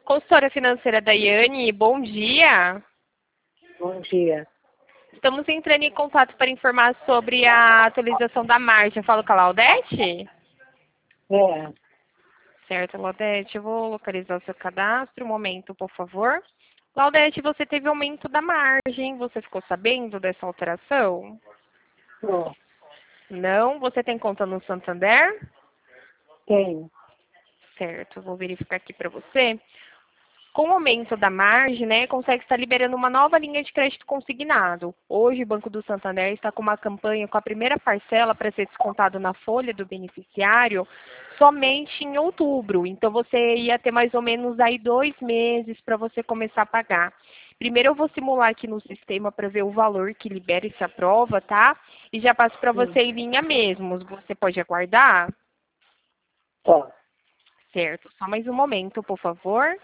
Consultora financeira Daiane, bom dia. Bom dia. Estamos entrando em contato para informar sobre a atualização da margem. Falo com a Laudete? É, Certo, Laudete, eu vou localizar o seu cadastro. Um momento, por favor. Laudete, você teve aumento da margem. Você ficou sabendo dessa alteração? tô. Não? Você tem conta no Santander? Tenho. Certo, vou verificar aqui para você. Com o aumento da margem, né, consegue estar liberando uma nova linha de crédito consignado. Hoje, o Banco do Santander está com uma campanha com a primeira parcela para ser descontado na folha do beneficiário somente em outubro. Então, você ia ter mais ou menos aí 2 meses para você começar a pagar. Primeiro, eu vou simular aqui no sistema para ver o valor que libera essa prova, tá? E já passo para você em linha mesmo. Você pode aguardar? Tô. Certo. Só mais um momento, por favor.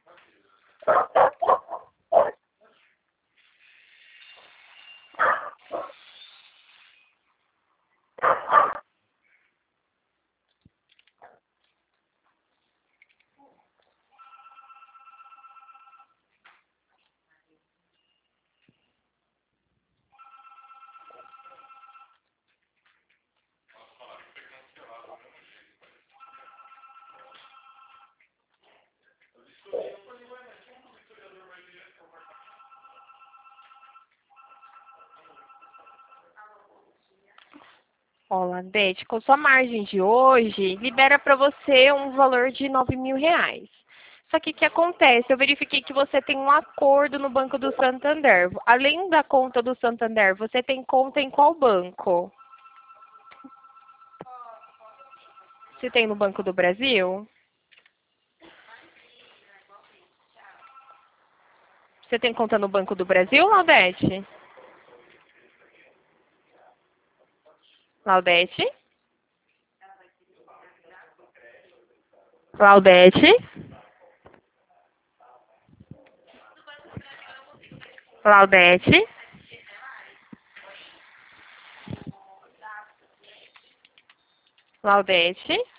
Olá, Dete, com sua margem de hoje, libera para você um valor de R$ 9.000. Só que o que acontece? Eu verifiquei que você tem um acordo no Banco do Santander. Além da conta do Santander, você tem conta em qual banco? Você tem no Banco do Brasil? Você tem conta no Banco do Brasil, Laudete? Laudete? Laudete? Laudete? Laudete?